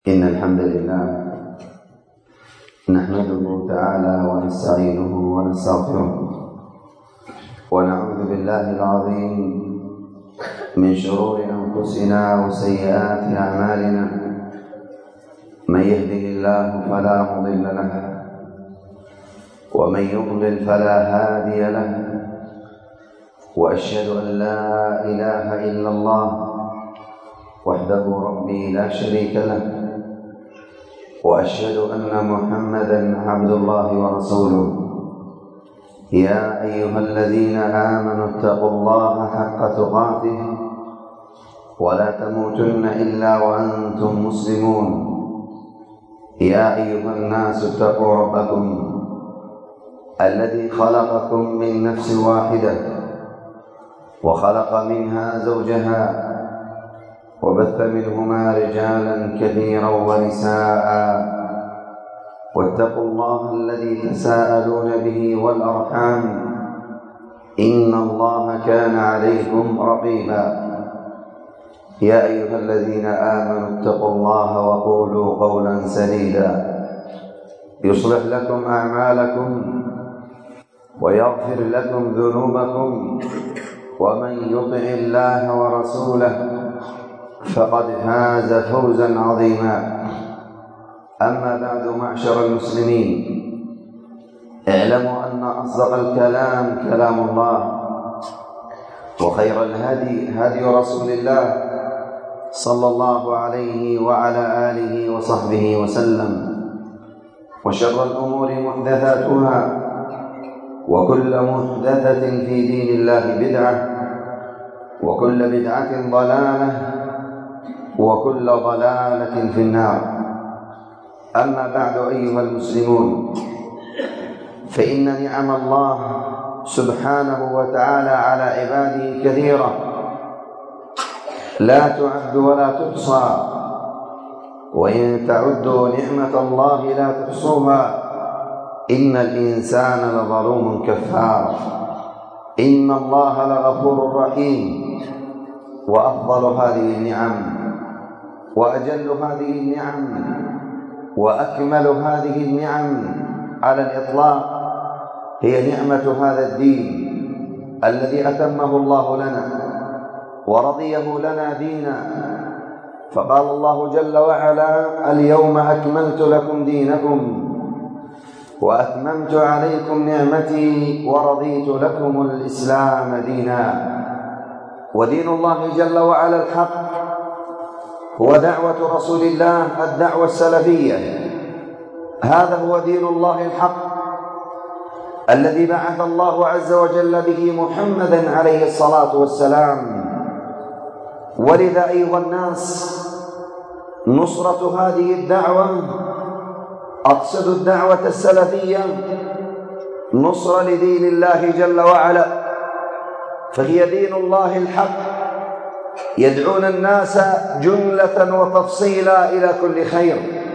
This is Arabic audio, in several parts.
إن الحمد لله نحمده تعالى ونستعينه ونستغفره ونعوذ بالله العظيم من شرور أنفسنا وسيئات أعمالنا. من يهده الله فلا مضل له ومن يضلل فلا هادي له، وأشهد أن لا إله إلا الله وحده ربي لا شريك له، وأشهد أن محمدًا عبد الله ورسوله. يا أيها الذين آمنوا اتقوا الله حق تقاته ولا تموتن إلا وأنتم مسلمون. يا أيها الناس اتقوا ربكم الذي خلقكم من نفس واحدة وخلق منها زوجها وبث منهما رجالا كثيرا ونساء، واتقوا الله الذي تساءلون به والأرحام إن الله كان عليكم رقيبا. يا أيها الذين آمنوا اتقوا الله وقولوا قولا سديدا يصلح لكم أعمالكم ويغفر لكم ذنوبكم، ومن يطع الله ورسوله فقد فاز فوزا عظيما. أما بعد، معشر المسلمين، اعلموا أن أصدق الكلام كلام الله، وخير الهدي هدي رسول الله صلى الله عليه وعلى آله وصحبه وسلم، وشر الأمور محدثاتها، وكل محدثة في دين الله بدعة، وكل بدعة ضلالة، وكل ضلالة في النار. أما بعد، أيها المسلمون، فإن نعم الله سبحانه وتعالى على عباده كثيرة لا تعد ولا تحصى، وإن تعدوا نعمة الله لا تحصوها. إن الإنسان لظلوم كفار. إن الله لغفور رحيم. وأفضل هذه النعم وأجل هذه النعم وأكمل هذه النعم على الإطلاق هي نعمة هذا الدين الذي أتمه الله لنا ورضيه لنا دينا. فقال الله جل وعلا: اليوم أكملت لكم دينكم وأتممت عليكم نعمتي ورضيت لكم الإسلام دينا. ودين الله جل وعلا الحق هو دعوة رسول الله، الدعوة السلفية. هذا هو دين الله الحق الذي بعث الله عز وجل به محمدا عليه الصلاة والسلام. ولذا أيها الناس، نصرة هذه الدعوة، أقصد الدعوة السلفية، نصرة لدين الله جل وعلا، فهي دين الله الحق، يدعون الناس جملة وتفصيلا إلى كل خير،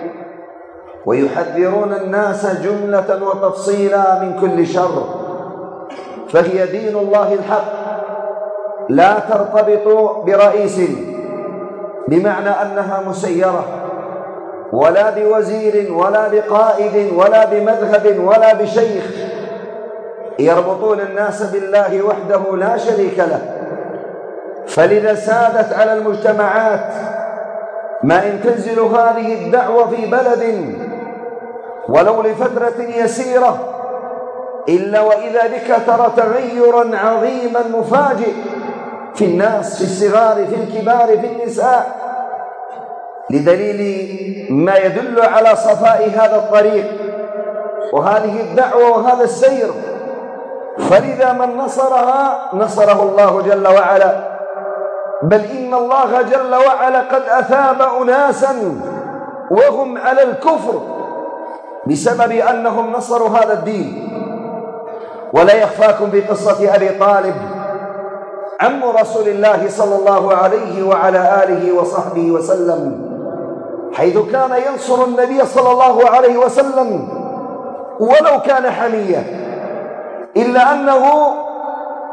ويحذرون الناس جملة وتفصيلا من كل شر. فهي دين الله الحق، لا ترتبط برئيس بمعنى أنها مسيرة، ولا بوزير ولا بقائد ولا بمذهب ولا بشيخ. يربطون الناس بالله وحده لا شريك له. فلذا سادت على المجتمعات ما إن تنزل هذه الدعوة في بلد ولو لفترة يسيرة، إلا وإذا بك ترى تغيرا عظيما مفاجئ في الناس، في الصغار، في الكبار، في النساء، لدليل ما يدل على صفاء هذا الطريق وهذه الدعوة وهذا السير. فلذا من نصرها نصره الله جل وعلا، بل إن الله جل وعلا قد أثاب أناسا وهم على الكفر بسبب أنهم نصروا هذا الدين. ولا يخفاكم في قصة أبي طالب عم رسول الله صلى الله عليه وعلى آله وصحبه وسلم، حيث كان ينصر النبي صلى الله عليه وسلم ولو كان حمية، إلا أنه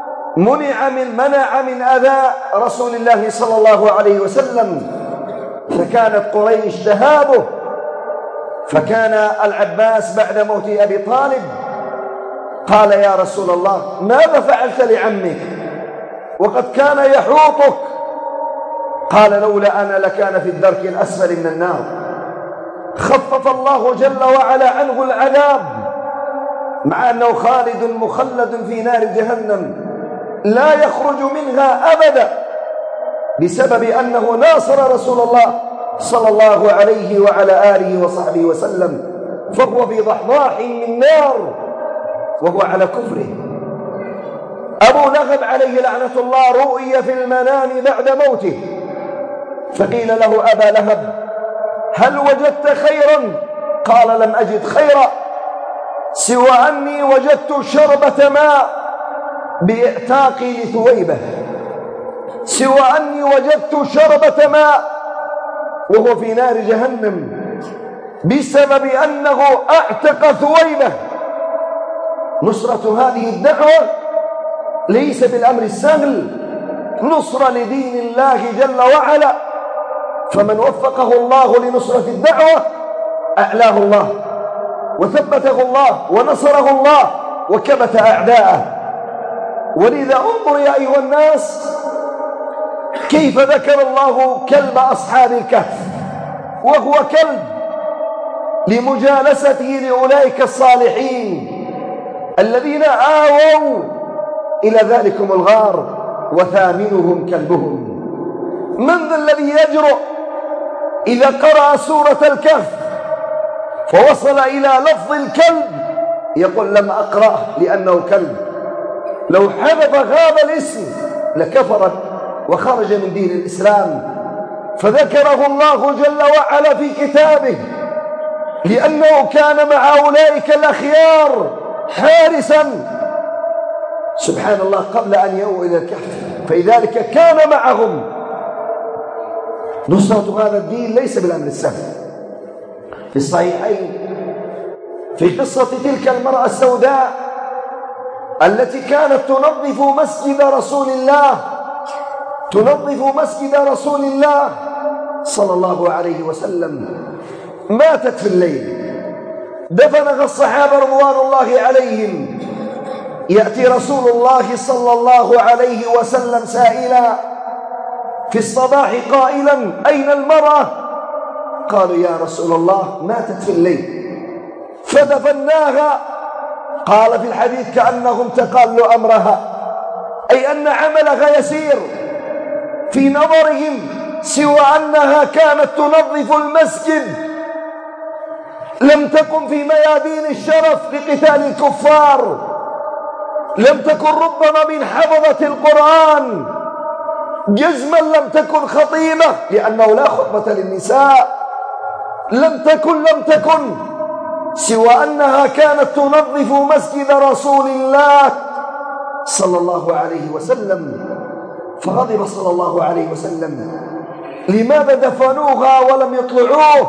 منع من أذى رسول الله صلى الله عليه وسلم، فكانت قريش تهابه. فكان العباس بعد موت أبي طالب قال يا رسول الله ماذا فعلت لعمك وقد كان يحوطك؟ قال لولا أنا لكان في الدرك الأسفل من النار. خفف الله جل وعلا عنه العذاب مع أنه خالد مخلد في نار جهنم لا يخرج منها أبدا بسبب أنه ناصر رسول الله صلى الله عليه وعلى آله وصحبه وسلم، فهو في ضحضاح من نار وهو على كفره. أبو لهب عليه لعنة الله رؤي في المنام بعد موته، فقيل له أبا لهب هل وجدت خيرا؟ قال لم أجد خيرا سوى أني وجدت شربة ماء بإعتاقي لثويبة، سوى أني وجدت شربة ماء وهو في نار جهنم بسبب أنه أعتق ثويبة. نصرة هذه الدعوة ليس بالأمر السهل، نصرة لدين الله جل وعلا، فمن وفقه الله لنصرة الدعوة أعلاه الله وثبته الله ونصره الله وكبت أعداءه. ولذا انظر يا أيها الناس كيف ذكر الله كلب أصحاب الكهف، وهو كلب لمجالسته لأولئك الصالحين الذين آووا إلى ذلكم الغار وثامنهم كلبهم. من ذا الذي يجرؤ إذا قرأ سورة الكهف فوصل إلى لفظ الكلب يقول لم أقرأه لأنه كلب؟ لو حذف هذا الاسم لكفر وخرج من دين الإسلام، فذكره الله جل وعلا في كتابه لأنه كان مع أولئك الأخيار حارسا سبحان الله قبل أن يأووا إلى الكهف، فلذلك كان معهم. نصرة هذا الدين ليس بالأمر السهل. في الصحيحين في قصة تلك المرأة السوداء التي كانت تنظف مسجد رسول الله صلى الله عليه وسلم، ماتت في الليل، دفنها الصحابة رضوان الله عليهم. يأتي رسول الله صلى الله عليه وسلم سائلا في الصباح قائلا أين المرأة؟ قالوا يا رسول الله ماتت في الليل فدفناها. قال في الحديث كأنهم تقالوا أمرها، أي أن عملها يسير في نظرهم سوى أنها كانت تنظف المسجد، لم تكن في ميادين الشرف لقتال الكفار، لم تكن ربما من حفظة القرآن، جزما لم تكن خطيبة لأنه لا خطبة للنساء، لم تكن سوى أنها كانت تنظف مسجد رسول الله صلى الله عليه وسلم. فغضب صلى الله عليه وسلم لماذا دفنوها ولم يطلعوه؟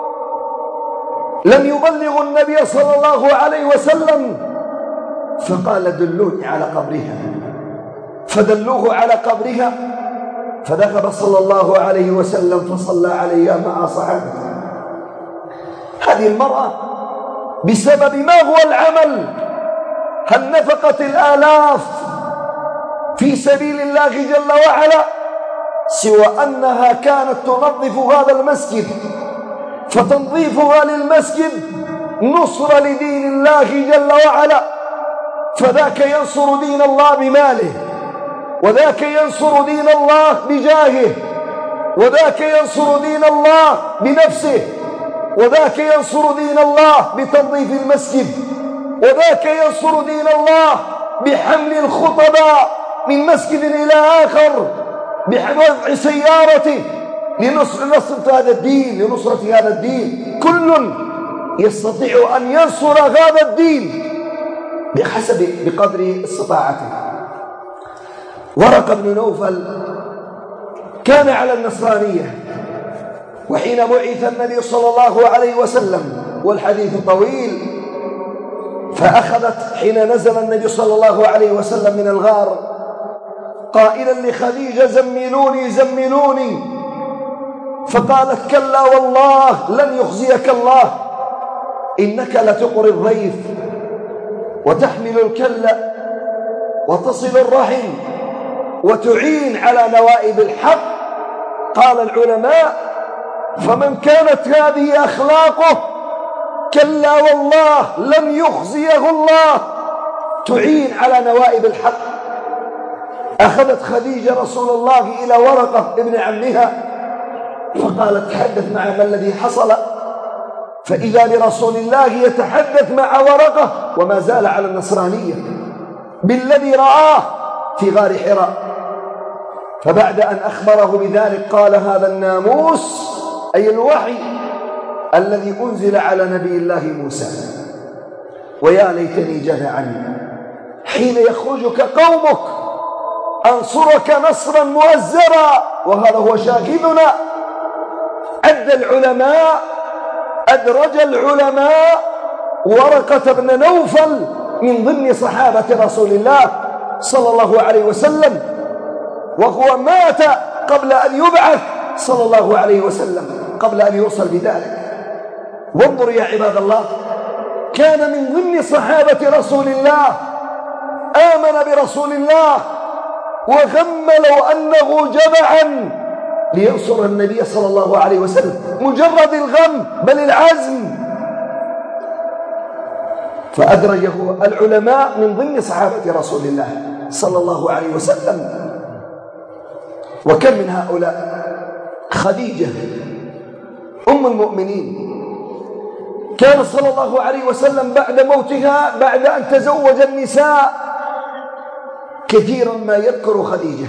لم يبلغوا النبي صلى الله عليه وسلم. فقال دلوني على قبرها، فدلوه على قبرها، فذهب صلى الله عليه وسلم فصلى عليها مع صحابته. هذه المرأة بسبب ما هو العمل؟ هل نفقت الآلاف في سبيل الله جل وعلا سوى أنها كانت تنظف هذا المسجد، فتنظيفها للمسجد نصر لدين الله جل وعلا، فذاك ينصر دين الله بماله، وذاك ينصر دين الله بجاهه، وذاك ينصر دين الله بنفسه، وذاك ينصر دين الله بتنظيف المسجد، وذاك ينصر دين الله بحمل الخطباء من مسجد إلى آخر، بوضع سيارته لنصرة هذا الدين، لنصرة هذا الدين. كل يستطيع أن ينصر هذا الدين بقدر استطاعته. ورقة بن نوفل كان على النصرانية، وحين بعث النبي صلى الله عليه وسلم والحديث طويل، فأخذت حين نزل النبي صلى الله عليه وسلم من الغار قائلا لخديجة زملوني زملوني، فقالت كلا والله لن يخزيك الله، إنك لتقري الضيف وتحمل الكل وتصل الرحم وتعين على نوائب الحق. قال العلماء: فمن كانت هذه أخلاقه كلا والله لن يخزيه الله، تعين على نوائب الحق. أخذت خديجة رسول الله إلى ورقة ابن عمها فقالت: تحدث مع ما الذي حصل. فإذا لرسول الله يتحدث مع ورقة وما زال على النصرانية بالذي رآه في غار حراء. فبعد أن أخبره بذلك قال: هذا الناموس أي الوحي الذي أنزل على نبي الله موسى. ويا ليتني جذعني حين يخرجك قومك أنصرك نصرا مؤزرا. وهذا هو شاهدنا. أدرج العلماء ورقة بن نوفل من ضمن صحابة رسول الله صلى الله عليه وسلم، وهو مات قبل أن يبعث صلى الله عليه وسلم، قبل أن يوصل بذلك. وانظر يا عباد الله، كان من ضمن صحابة رسول الله، آمن برسول الله وغم لو أنه جمعا لينصر النبي صلى الله عليه وسلم، مجرد الغم بل العزم. فأدرجه العلماء من ضمن صحابة رسول الله صلى الله عليه وسلم. وكم من هؤلاء. خديجة أم المؤمنين كان صلى الله عليه وسلم بعد موتها، بعد أن تزوج النساء، كثيرا ما يذكر خديجة،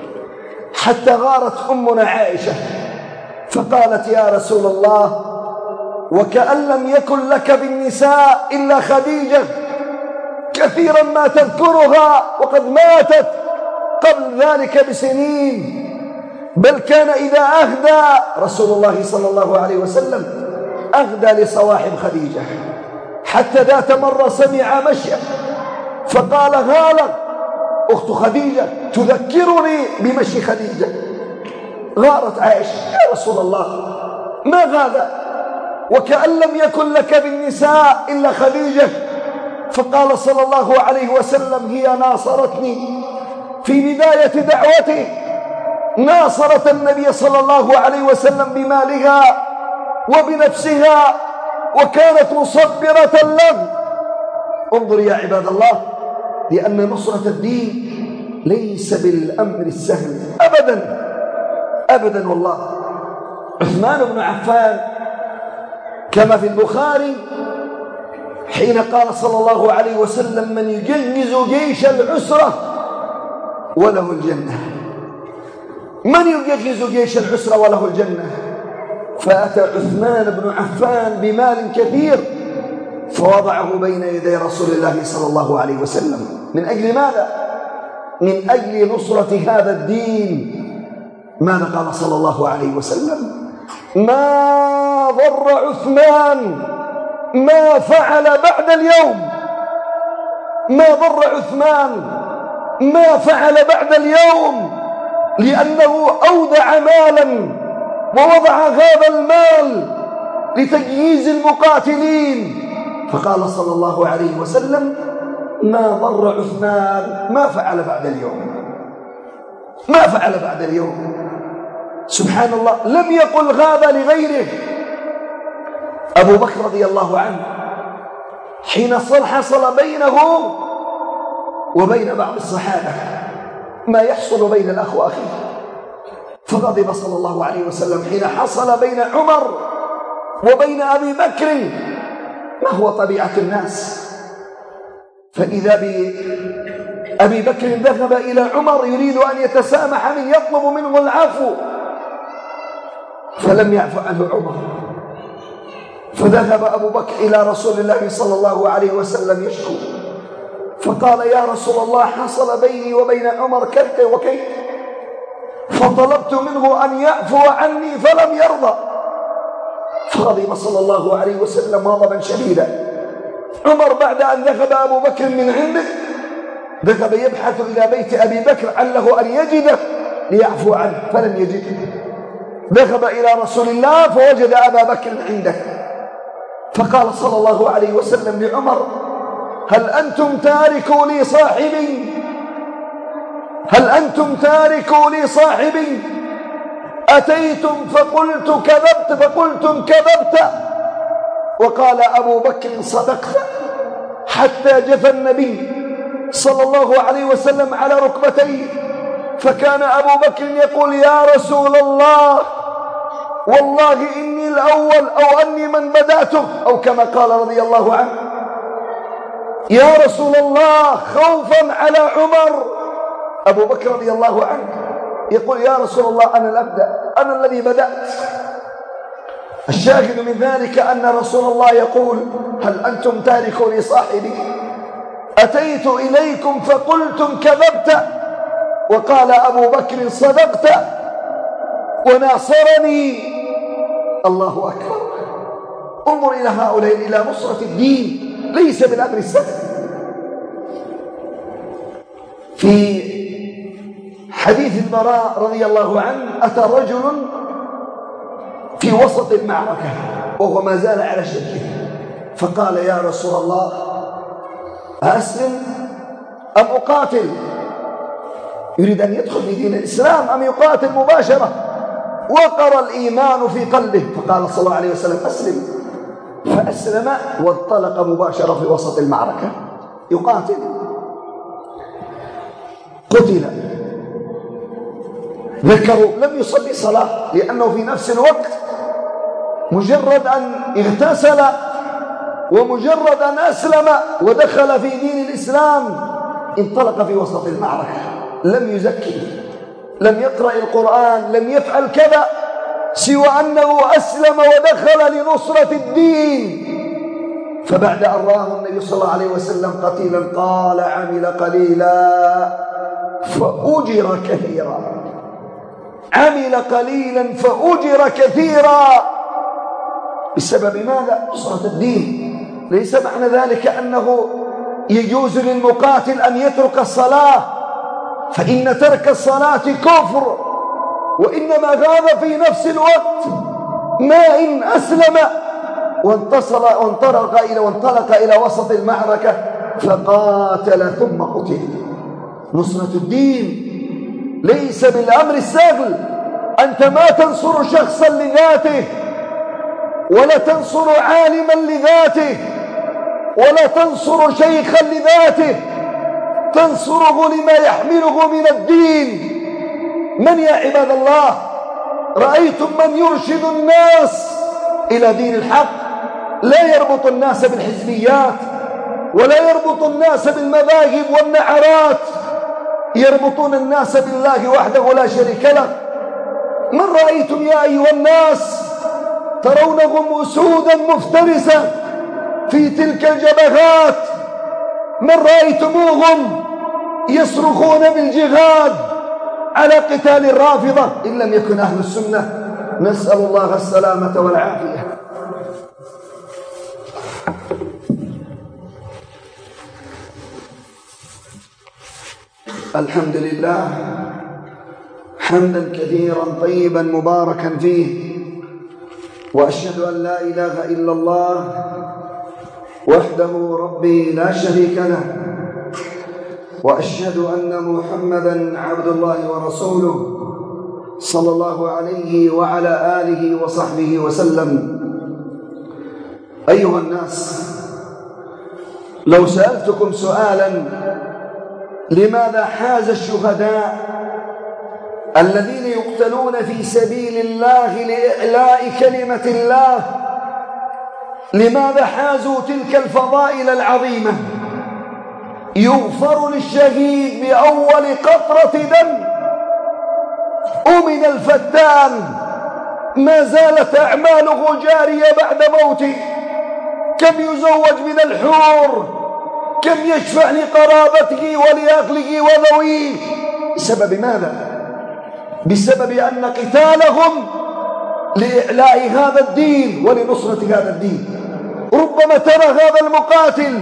حتى غارت أمنا عائشة فقالت: يا رسول الله، وكأن لم يكن لك بالنساء إلا خديجة، كثيرا ما تذكرها وقد ماتت قبل ذلك بسنين. بل كان إذا أهدى رسول الله صلى الله عليه وسلم أهدى لصواحب خديجة، حتى ذات مرة سمع مشيا فقال: هالة أخت خديجة تذكرني بمشي خديجة. غارت عائشة: يا رسول الله، ما هذا؟ وكأن لم يكن لك بالنساء إلا خديجة. فقال صلى الله عليه وسلم: هي ناصرتني في بداية دعوته، ناصرت النبي صلى الله عليه وسلم بمالها وبنفسها، وكانت مصبرة له. انظر يا عباد الله، لأن نصرة الدين ليس بالأمر السهل أبدا أبدا والله. عثمان بن عفان كما في البخاري حين قال صلى الله عليه وسلم: من يجهز جيش العسرة وله الجنة. من يجهز جيش العسرة وله الجنة. فأتى عثمان بن عفان بمال كثير فوضعه بين يدي رسول الله صلى الله عليه وسلم. من أجل ماذا؟ من أجل نصرة هذا الدين. ماذا قال صلى الله عليه وسلم؟ ما ضر عثمان ما فعل بعد اليوم. ما ضر عثمان ما فعل بعد اليوم، لأنه أودع مالا ووضع هذا المال لتجهيز المقاتلين. فقال صلى الله عليه وسلم: ما ضر عثمان ما فعل بعد اليوم. ما فعل بعد اليوم. سبحان الله، لم يقل هذا لغيره. أبو بكر رضي الله عنه حين حصل بينه وبين بعض الصحابة ما يحصل بين الأخ وأخيه، فغضب صلى الله عليه وسلم حين حصل بين عمر وبين أبي بكر، ما هو طبيعة الناس. فإذا بأبي بكر ذهب إلى عمر يريد أن يتسامح منه، يطلب منه العفو، فلم يعفو عنه عمر. فذهب أبو بكر إلى رسول الله صلى الله عليه وسلم يشكو، فقال: يا رسول الله، حصل بيني وبين عمر كذا وكذا، فطلبت منه أن يعفو عني فلم يرضى. فغضب صلى الله عليه وسلم غضبا شديدا. عمر بعد أن ذهب أبو بكر من عنده ذهب يبحث إلى بيت أبي بكر عله أن يجده ليعفو عنه، فلم يجده. ذهب إلى رسول الله فوجد أبا بكر عنده، فقال صلى الله عليه وسلم لعمر: هل أنتم تاركوا لي صاحبي؟ هل أنتم تاركوا لي صاحبي؟ أتيتم فقلتم كذبت. وقال أبو بكر: صدقت. حتى جثى النبي صلى الله عليه وسلم على ركبتيه، فكان أبو بكر يقول: يا رسول الله، والله إني الأول أو أني من بدأته، أو كما قال رضي الله عنه: يا رسول الله، خوفا على عمر. أبو بكر رضي الله عنه يقول: يا رسول الله، أنا الأبدأ، أنا الذي بدأت. الشاهد من ذلك أن رسول الله يقول: هل أنتم تاركوا لي صاحبي؟ أتيت إليكم فقلتم كذبت. وقال أبو بكر: صدقت وناصرني. الله أكبر. انظر إلى هؤلاء، إلى نصرة الدين، ليس بالأمر السهل. في حديث البراء رضي الله عنه: أتى رجل في وسط المعركة وهو ما زال على شركه، فقال: يا رسول الله، أسلم أم أقاتل؟ يريد أن يدخل في دين الإسلام أم يقاتل مباشرة؟ وقر الإيمان في قلبه، فقال صلى الله عليه وسلم: أسلم. فأسلم وانطلق مباشرة في وسط المعركة يقاتل. قتل. ذكروا لم يصلي صلاة، لأنه في نفس الوقت مجرد أن اغتسل ومجرد أن أسلم ودخل في دين الإسلام انطلق في وسط المعركة، لم يزكي، لم يقرأ القرآن، لم يفعل كذا، سوى أنه أسلم ودخل لنصرة الدين. فبعد أن رآه النبي صلى الله عليه وسلم قتيلا قال: عمل قليلا فأجر كثيرا. عمل قليلا فأجر كثيرا. بسبب ماذا؟ نصرة الدين. ليس معنى ذلك أنه يجوز للمقاتل أن يترك الصلاة، فإن ترك الصلاة كفر، وإنما هذا في نفس الوقت ما إن أسلم وانطلق إلى وسط المعركة فقاتل ثم قتل. نصرة الدين ليس بالأمر السهل. أنت ما تنصر شخصا لذاته، ولا تنصر عالما لذاته، ولا تنصر شيخا لذاته، تنصره لما يحمله من الدين. من يا عباد الله رأيتم من يرشد الناس إلى دين الحق؟ لا يربط الناس بالحزبيات، ولا يربط الناس بالمذاهب والنعرات، يربطون الناس بالله وحده لا شريك له. من رأيتم يا أيها الناس ترونهم أسودا مفترسة في تلك الجبهات؟ من رأيتموهم يصرخون بالجهاد على قتال الرافضة إن لم يكن أهل السنة؟ نسأل الله السلامة والعافية. الحمد لله حمدا كثيرا طيبا مباركا فيه، وأشهد أن لا إله إلا الله وحده ربي لا شريك له، وأشهد أن محمدا عبد الله ورسوله صلى الله عليه وعلى آله وصحبه وسلم. أيها الناس، لو سألتكم سؤالا: لماذا حاز الشهداء الذين يقتلون في سبيل الله لإعلاء كلمة الله، لماذا حازوا تلك الفضائل العظيمة؟ يغفر للشهيد بأول قطرة دم، ومن الفتان ما زالت أعماله جارية بعد موته. كم يزوج من الحور، كم يشفع لقرابته ولأهله وذويه. بسبب ماذا؟ بسبب أن قتالهم لإعلاء هذا الدين ولنصرة هذا الدين. ربما ترى هذا المقاتل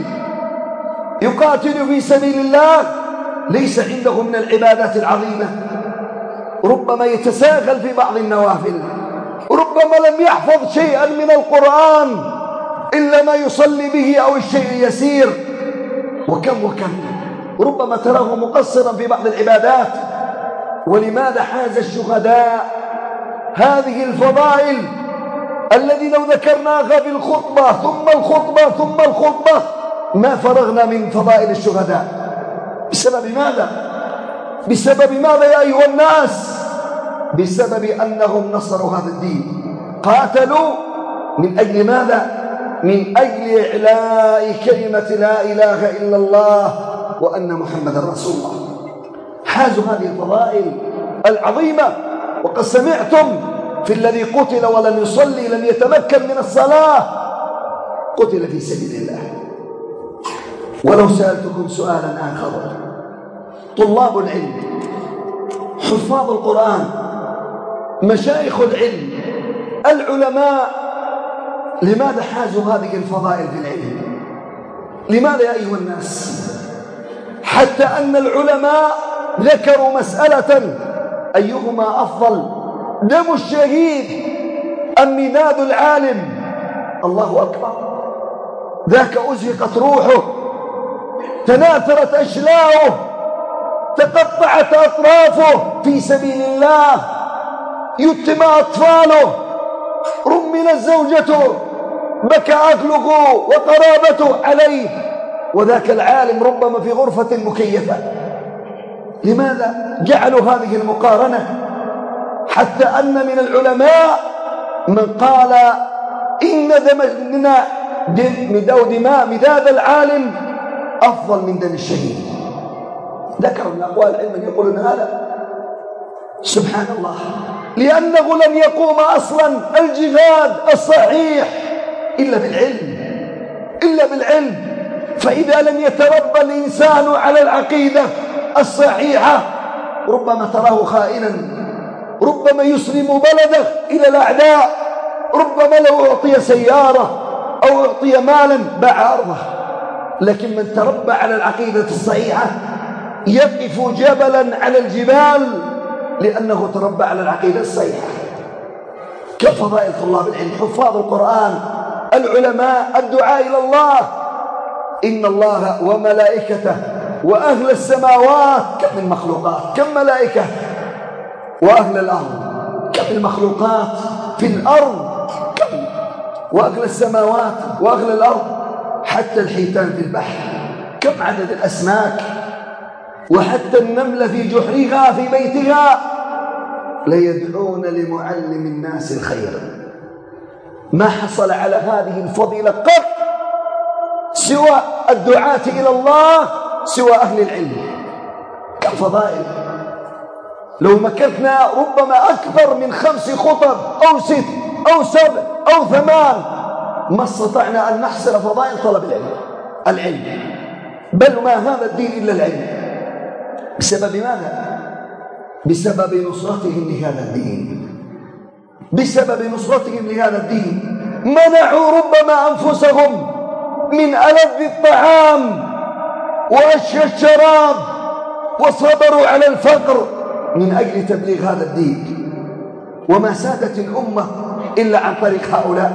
يقاتل في سبيل الله ليس عنده من العبادات العظيمة، ربما يتساهل في بعض النوافل، ربما لم يحفظ شيئا من القرآن إلا ما يصلي به أو الشيء اليسير، وكم ربما تراه مقصرا في بعض العبادات. ولماذا حاز الشهداء هذه الفضائل الذي لو ذكرناها في الخطبة ثم الخطبة ثم الخطبة ما فرغنا من فضائل الشهداء؟ بسبب ماذا؟ بسبب ماذا يا أيها الناس؟ بسبب أنهم نصروا هذا الدين، قاتلوا من أجل ماذا؟ من أجل إعلاء كلمة لا إله إلا الله وأن محمد رسول الله. حازوا هذه الفضائل العظيمة. وقد سمعتم في الذي قتل ولم يصلي، لم يتمكن من الصلاة، قتل في سبيل الله. ولو سألتكم سؤالا آخر، طلاب العلم، حفاظ القرآن، مشايخ العلم، العلماء، لماذا حازوا هذه الفضائل في العلم؟ لماذا يا أيها الناس؟ حتى أن العلماء ذكروا مسألة: أيهما أفضل، دم الشهيد أم ميلاد العالم؟ الله أكبر، ذاك أزهقت روحه، تناثرت أشلاؤه، تقطعت أطرافه في سبيل الله، يتم أطفاله، رملت زوجته، بكى أهله وقرابته عليه، وذاك العالم ربما في غرفة مكيفة. لماذا جعلوا هذه المقارنة؟ حتى أن من العلماء من قال إن دماء مداد العالم أفضل من دم الشهيد. ذكروا من أقوال العلم يقولون هذا، سبحان الله، لأنه لن يقوم أصلا الجهاد الصحيح إلا بالعلم. فإذا لم يتربى الإنسان على العقيدة الصحيحة ربما تراه خائنا، ربما يسلم بلده إلى الأعداء، ربما لو أعطي سيارة أو أعطي مالا باع أرضه. لكن من تربى على العقيدة الصحيحة يقف جبلا على الجبال، لأنه تربى على العقيدة الصحيحة. كفضائل طلاب العلم، حفاظ القرآن، العلماء، الدعاء إلى الله. إن الله وملائكته وأهل السماوات، كم من مخلوقات، كم ملائكة، وأهل الأرض، كم المخلوقات في الأرض، كم، وأهل السماوات وأهل الأرض، حتى الحيتان في البحر، كم عدد الأسماك، وحتى النملة في جحرها في بيتها ليدعون لمعلم الناس الخير. ما حصل على هذه الفضيلة قط سوى الدعاة إلى الله، سوى أهل العلم. كم فضائل! لو مكثنا ربما أكثر من 5 خطب أو 6 أو 7 أو 8 ما استطعنا أن نحصر فضائل طلب العلم. بل ما هذا الدين إلا العلم. بسبب ماذا؟ بسبب نصرتهم لهذا الدين، بسبب نصرتهم لهذا الدين منعوا ربما أنفسهم من ألذ الطعام وأشهى الشراب، وصبروا على الفقر من أجل تبليغ هذا الدين. وما سادت الأمة إلا عن طريق هؤلاء،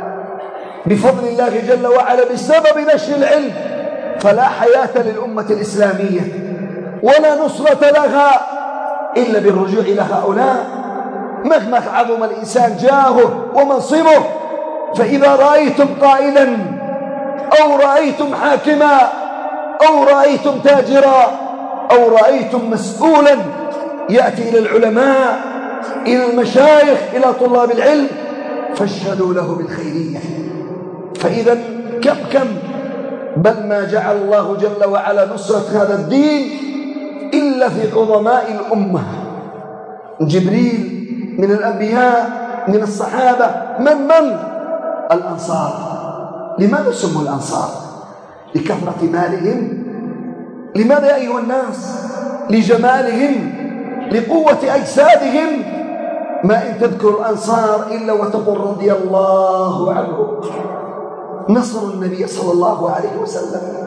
بفضل الله جل وعلا، بسبب نشر العلم. فلا حياة للأمة الإسلامية ولا نصرة لها إلا بالرجوع إلى هؤلاء. مهما عظم الإنسان جاهه ومنصبه، فإذا رأيتم قائدا أو رأيتم حاكما أو رأيتم تاجرا أو رأيتم مسؤولا يأتي إلى العلماء، إلى المشايخ، إلى طلاب العلم، فاشهدوا له بالخيرية. فإذا كم بل ما جعل الله جل وعلا نصرة هذا الدين إلا في عظماء الأمة. جبريل من الأنبياء، من الصحابة، من الأنصار. لماذا سموا الأنصار؟ لكثرة مالهم. لماذا يا أيها الناس؟ لجمالهم، لقوة أجسادهم. ما إن تذكر الأنصار إلا وتقول رضي الله عنه. نصروا النبي صلى الله عليه وسلم،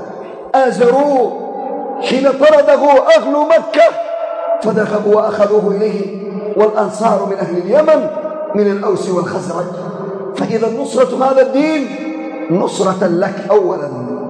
آزروه حين طرده أهل مكة، فذهبوا وأخذوه إليه والأنصار من أهل اليمن من الأوس والخزرج. فإذا نصرة هذا الدين نصرة لك أولا.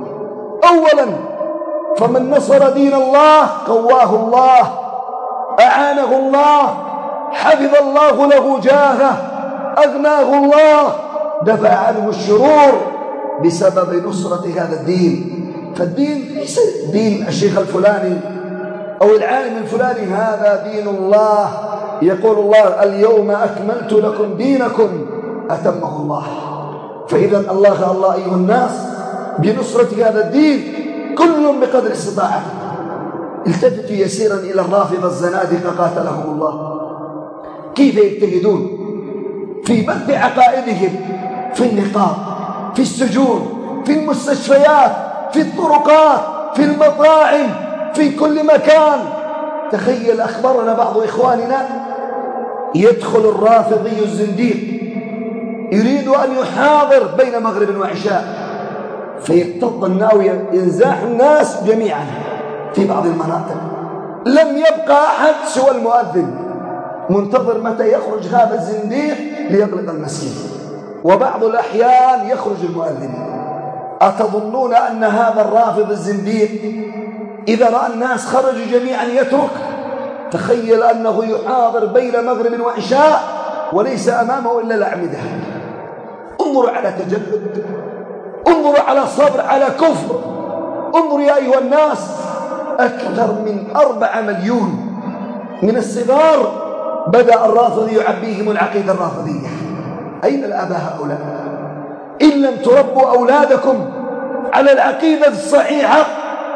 فمن نصر دين الله قواه الله، أعانه الله، حفظ الله له جاهه، أغناه الله، دفع عنه الشرور بسبب نصرة هذا الدين. فالدين ليس دين الشيخ الفلاني أو العالم الفلاني، هذا دين الله. يقول الله اليوم أكملت لكم دينكم أتمه الله. فإذا الله أيها الناس بنصرة هذا الدين كل بقدر استطاعته. التفتوا يسيرا إلى الرافضة الزنادقة قاتلهم الله، كيف يجتهدون في بث عقائدهم في النقاب، في السجون، في المستشفيات، في الطرقات، في المطاعم، في كل مكان. تخيل أخبرنا بعض إخواننا يدخل الرافضي الزنديق يريد أن يحاضر بين مغرب وعشاء، فيكتظ الناوية ينزاح الناس جميعا في بعض المناطق، لم يبقى أحد سوى المؤذن منتظر متى يخرج هذا الزنديق ليغلق المسجد، وبعض الأحيان يخرج المؤذن. أتظنون أن هذا الرافض الزنديق إذا رأى الناس خرجوا جميعا يترك؟ تخيل أنه يحاضر بين مغرب وعشاء وليس أمامه إلا الأعمدة. انظروا على تجلد، انظروا على صبر، على كفر. انظروا يا أيها الناس، أكثر من 4 مليون من الصغار بدأ الرافض يعبيهم العقيدة الرافضية. أين الآباء هؤلاء؟ إن لم تربوا أولادكم على العقيدة الصحيحة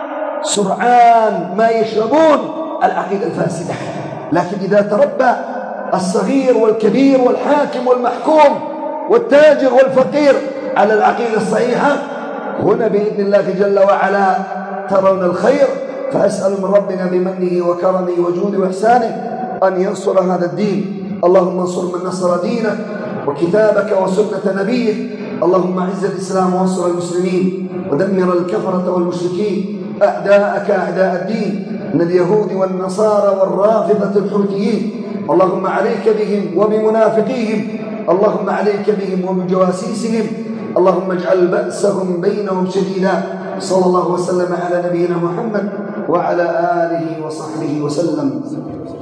سرعان ما يشربون العقيدة الفاسدة. لكن إذا تربى الصغير والكبير والحاكم والمحكوم والتاجر والفقير على العقيدة الصحيحة، هنا بإذن الله جل وعلا ترون الخير. فأسأل من ربنا بمنه وكرمه وجوده وإحسانه أن ينصر هذا الدين. اللهم انصر من نصر دينك وكتابك وسنة نبيك. اللهم اعز الإسلام وانصر المسلمين ودمر الكفرة والمشركين أعداءك أعداء الدين من اليهود والنصارى والرافضة الحوثيين. اللهم عليك بهم وبمنافقيهم، اللهم عليك بهم وبجواسيسهم، اللهم اجعل بأسهم بينهم شديدا. صلى الله وسلم على نبينا محمد وعلى آله وصحبه وسلم.